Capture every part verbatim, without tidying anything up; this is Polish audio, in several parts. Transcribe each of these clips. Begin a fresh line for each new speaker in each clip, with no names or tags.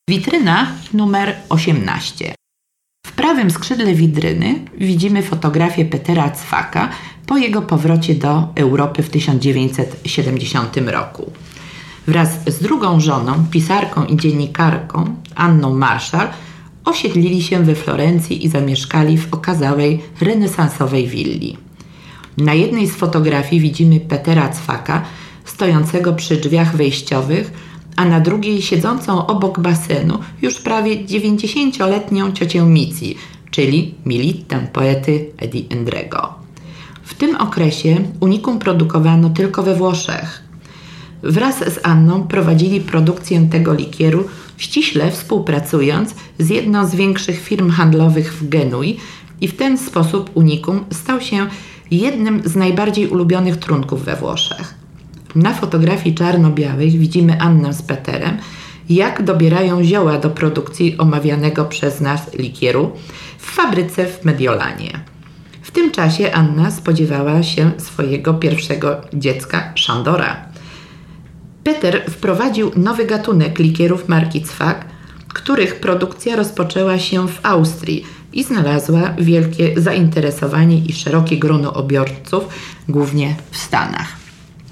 Witryna numer osiemnaście. W prawym skrzydle witryny widzimy fotografię Petera Cwaka po jego powrocie do Europy w tysiąc dziewięćset siedemdziesiątym roku. Wraz z drugą żoną, pisarką i dziennikarką Anną Marshall osiedlili się we Florencji i zamieszkali w okazałej renesansowej willi. Na jednej z fotografii widzimy Petera Cwaka stojącego przy drzwiach wejściowych, a na drugiej siedzącą obok basenu już prawie dziewięćdziesięcioletnią ciocię Mici, czyli Milittę poety Eddie Endrego. W tym okresie unikum produkowano tylko we Włoszech. Wraz z Anną prowadzili produkcję tego likieru, ściśle współpracując z jedną z większych firm handlowych w Genui, i w ten sposób unikum stał się jednym z najbardziej ulubionych trunków we Włoszech. Na fotografii czarno-białej widzimy Annę z Peterem, jak dobierają zioła do produkcji omawianego przez nas likieru w fabryce w Mediolanie. W tym czasie Anna spodziewała się swojego pierwszego dziecka, Szandora. Peter wprowadził nowy gatunek likierów marki Cwak, których produkcja rozpoczęła się w Austrii i znalazła wielkie zainteresowanie i szerokie grono odbiorców, głównie w Stanach.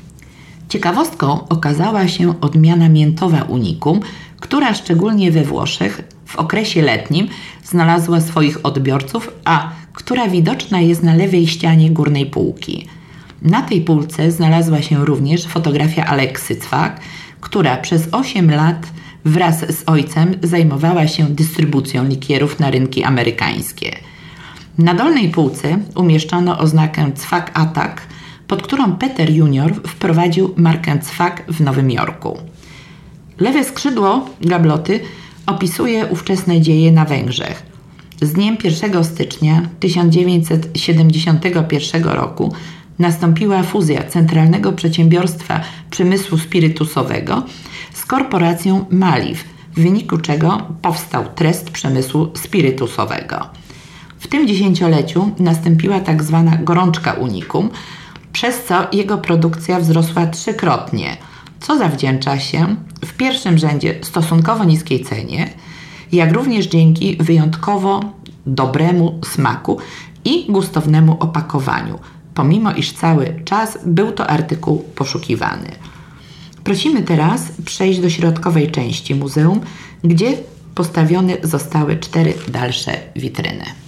Ciekawostką okazała się odmiana miętowa unikum, która szczególnie we Włoszech w okresie letnim znalazła swoich odbiorców, a która widoczna jest na lewej ścianie górnej półki. Na tej półce znalazła się również fotografia Aleksy Cwak, która przez osiem lat wraz z ojcem zajmowała się dystrybucją likierów na rynki amerykańskie. Na dolnej półce umieszczono oznakę Cwak Attack, pod którą Peter junior wprowadził markę Cwak w Nowym Jorku. Lewe skrzydło gabloty opisuje ówczesne dzieje na Węgrzech. Z dniem pierwszego stycznia tysiąc dziewięćset siedemdziesiątego pierwszego roku nastąpiła fuzja Centralnego Przedsiębiorstwa Przemysłu Spirytusowego z korporacją Maliw, w wyniku czego powstał Trest Przemysłu Spirytusowego. W tym dziesięcioleciu nastąpiła tak zwana gorączka unikum, przez co jego produkcja wzrosła trzykrotnie, co zawdzięcza się w pierwszym rzędzie stosunkowo niskiej cenie, jak również dzięki wyjątkowo dobremu smaku i gustownemu opakowaniu, pomimo iż cały czas był to artykuł poszukiwany. Prosimy teraz przejść do środkowej części muzeum, gdzie postawione zostały cztery dalsze witryny.